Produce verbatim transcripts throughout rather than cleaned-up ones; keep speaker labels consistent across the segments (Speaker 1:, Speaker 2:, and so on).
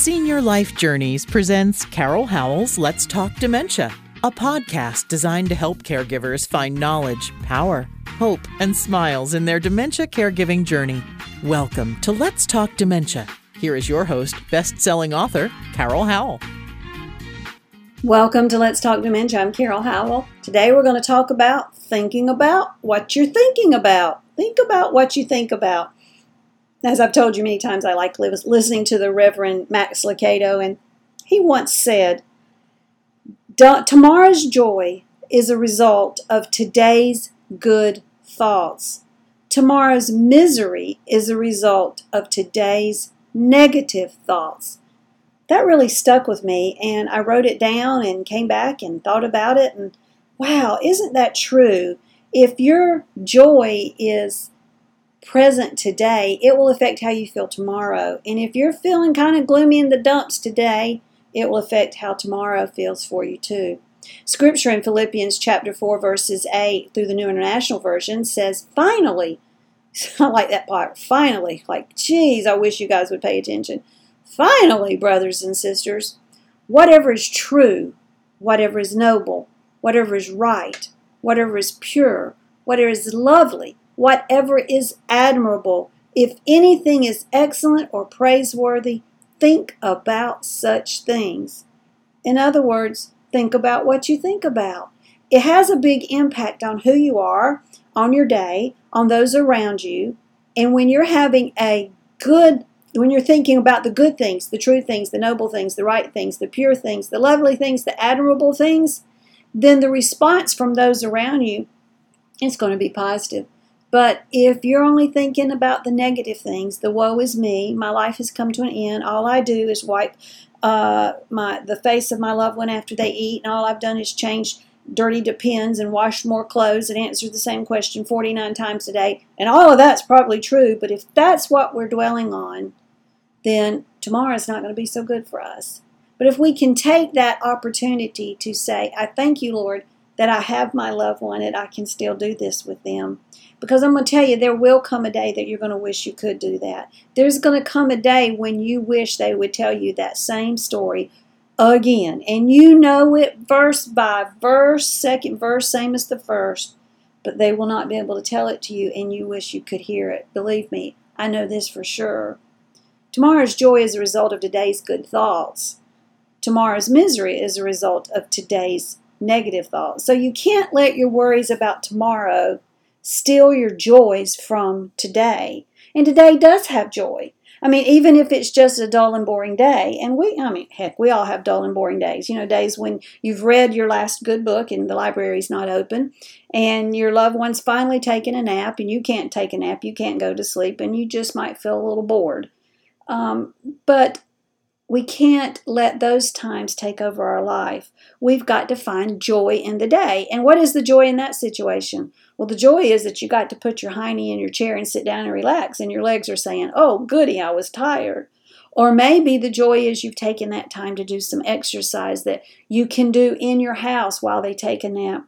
Speaker 1: Senior Life Journeys presents Carol Howell's Let's Talk Dementia, a podcast designed to help caregivers find knowledge, power, hope, and smiles in their dementia caregiving journey. Welcome to Let's Talk Dementia. Here is your host, best-selling author, Carol Howell.
Speaker 2: Welcome to Let's Talk Dementia. I'm Carol Howell. Today we're going to talk about thinking about what you're thinking about. Think about what you think about. As I've told you many times, I like listening to the Reverend Max Lucado, and he once said, tomorrow's joy is a result of today's good thoughts. Tomorrow's misery is a result of today's negative thoughts. That really stuck with me, and I wrote it down and came back and thought about it, and wow, isn't that true? If your joy is present today, it will affect how you feel tomorrow. And if you're feeling kind of gloomy in the dumps today, it will affect how tomorrow feels for you too. Scripture in Philippians chapter four, verses eight through the New International Version says, finally, I like that part, finally, like, geez, I wish you guys would pay attention. Finally, brothers and sisters, whatever is true, whatever is noble, whatever is right, whatever is pure, whatever is lovely, whatever is admirable, if anything is excellent or praiseworthy, think about such things. In other words, think about what you think about. It has a big impact on who you are, on your day, on those around you, and when you're having a good When you're thinking about the good things, the true things, the noble things, the right things, the pure things, the lovely things, the admirable things, then the response from those around you is going to be positive. But if you're only thinking about the negative things, the woe is me, my life has come to an end, all I do is wipe uh, my the face of my loved one after they eat, and all I've done is change dirty Depends and wash more clothes and answer the same question forty-nine times a day, and all of that's probably true, but if that's what we're dwelling on, then tomorrow is not going to be so good for us. But if we can take that opportunity to say, I thank you, Lord, that I have my loved one and I can still do this with them. Because I'm going to tell you, there will come a day that you're going to wish you could do that. There's going to come a day when you wish they would tell you that same story again. And you know it verse by verse, second verse, same as the first. But they will not be able to tell it to you, and you wish you could hear it. Believe me, I know this for sure. Tomorrow's joy is a result of today's good thoughts. Tomorrow's misery is a result of today's negative thoughts. So you can't let your worries about tomorrow steal your joys from today. And today does have joy. I mean, even if it's just a dull and boring day, and we, I mean, heck, we all have dull and boring days. You know, days when you've read your last good book and the library's not open, and your loved one's finally taken a nap, and you can't take a nap, you can't go to sleep, and you just might feel a little bored. Um, but we can't let those times take over our life. We've got to find joy in the day. And what is the joy in that situation? Well, the joy is that you got to put your hiney in your chair and sit down and relax, and your legs are saying, oh, goody, I was tired. Or maybe the joy is you've taken that time to do some exercise that you can do in your house while they take a nap.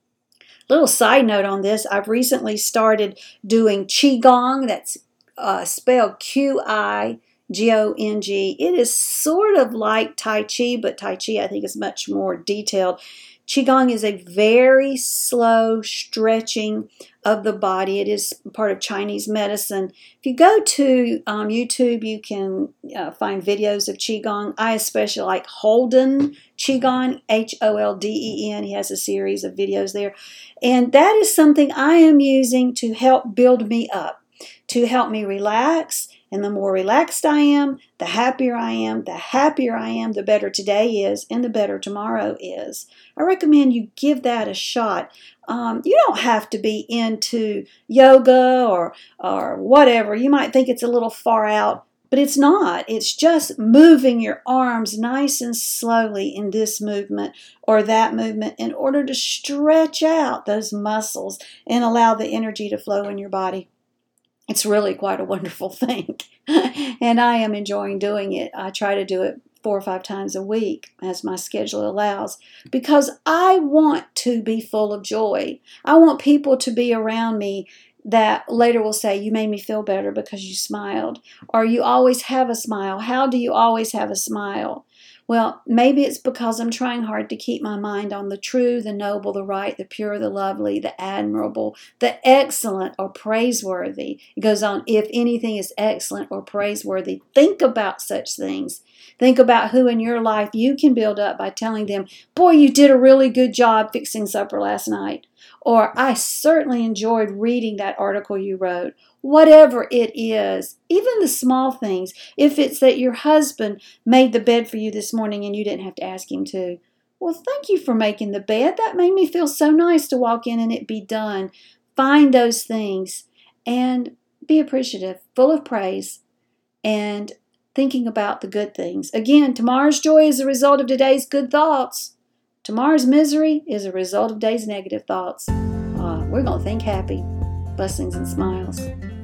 Speaker 2: Little side note on this, I've recently started doing Qigong. That's uh, spelled Q I G O N G. It is sort of like Tai Chi, but Tai Chi I think is much more detailed. Qigong is a very slow stretching of the body. It is part of Chinese medicine. If you go to um, YouTube, you can uh, find videos of Qigong. I especially like Holden Qigong, H O L D E N. He has a series of videos there. And that is something I am using to help build me up, to help me relax. And the more relaxed I am, the happier I am. The happier I am, the better today is, and the better tomorrow is. I recommend you give that a shot. Um, you don't have to be into yoga or, or whatever. You might think it's a little far out, but it's not. It's just moving your arms nice and slowly in this movement or that movement in order to stretch out those muscles and allow the energy to flow in your body. It's really quite a wonderful thing, and I am enjoying doing it. I try to do it four or five times a week as my schedule allows, because I want to be full of joy. I want people to be around me that later will say, you made me feel better because you smiled. Or you always have a smile. How do you always have a smile? Well, maybe it's because I'm trying hard to keep my mind on the true, the noble, the right, the pure, the lovely, the admirable, the excellent or praiseworthy. It goes on, if anything is excellent or praiseworthy, think about such things. Think about who in your life you can build up by telling them, boy, you did a really good job fixing supper last night. Or, I certainly enjoyed reading that article you wrote. Whatever it is, even the small things. If it's that your husband made the bed for you this morning and you didn't have to ask him to. Well, thank you for making the bed. That made me feel so nice to walk in and it be done. Find those things and be appreciative, full of praise, and thinking about the good things. Again, tomorrow's joy is a result of today's good thoughts. Tomorrow's misery is a result of today's negative thoughts. Uh, we're going to think happy. Blessings and smiles.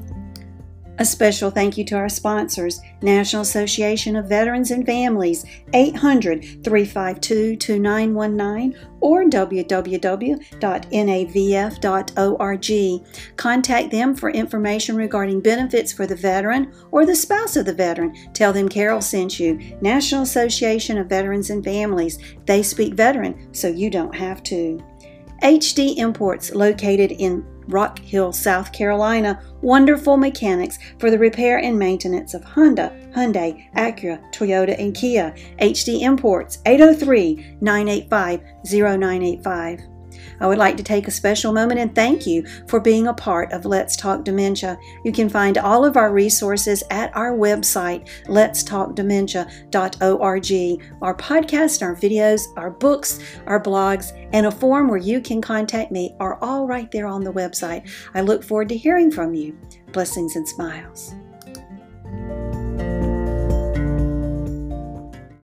Speaker 2: A special thank you to our sponsors, National Association of Veterans and Families, eight hundred, three five two, two nine one nine, or w w w dot n a v f dot org. Contact them for information regarding benefits for the veteran or the spouse of the veteran. Tell them Carol sent you. National Association of Veterans and Families. They speak veteran, so you don't have to. H D Imports, located in Rock Hill, South Carolina. Wonderful mechanics for the repair and maintenance of Honda, Hyundai, Acura, Toyota, and Kia. H D Imports, eight oh three, nine eight five, oh nine eight five. I would like to take a special moment and thank you for being a part of Let's Talk Dementia. You can find all of our resources at our website, lets talk dementia dot org. Our podcast, our videos, our books, our blogs, and a form where you can contact me are all right there on the website. I look forward to hearing from you. Blessings and smiles.